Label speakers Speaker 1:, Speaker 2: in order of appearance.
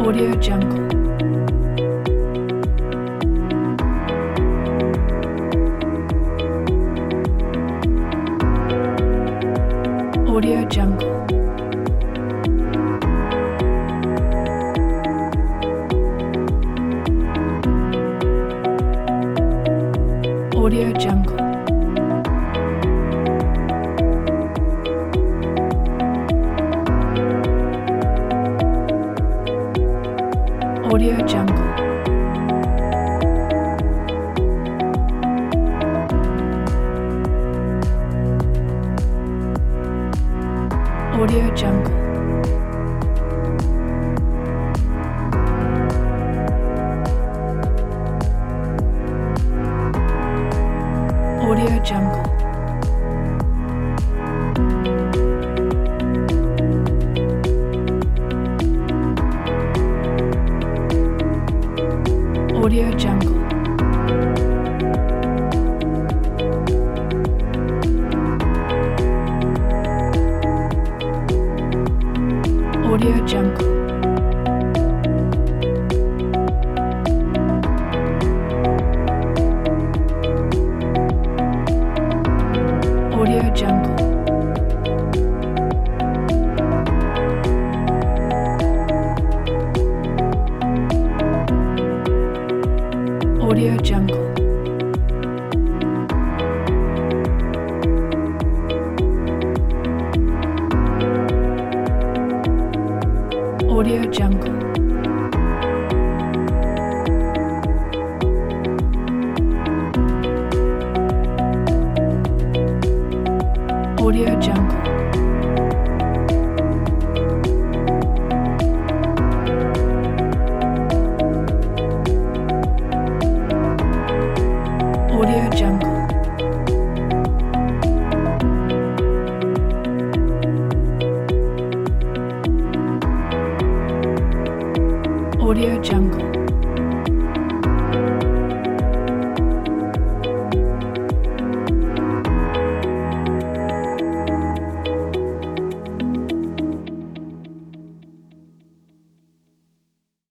Speaker 1: Audio Jungle. Audio Jungle. Audio Jungle. Audio Jungle. Audio Jungle. Audio Jungle. Audio Jungle. Audio Jungle. Audio Jungle. Audio Jungle. Audio Jungle. Audio Jungle. Audio Jungle. Audio Jungle.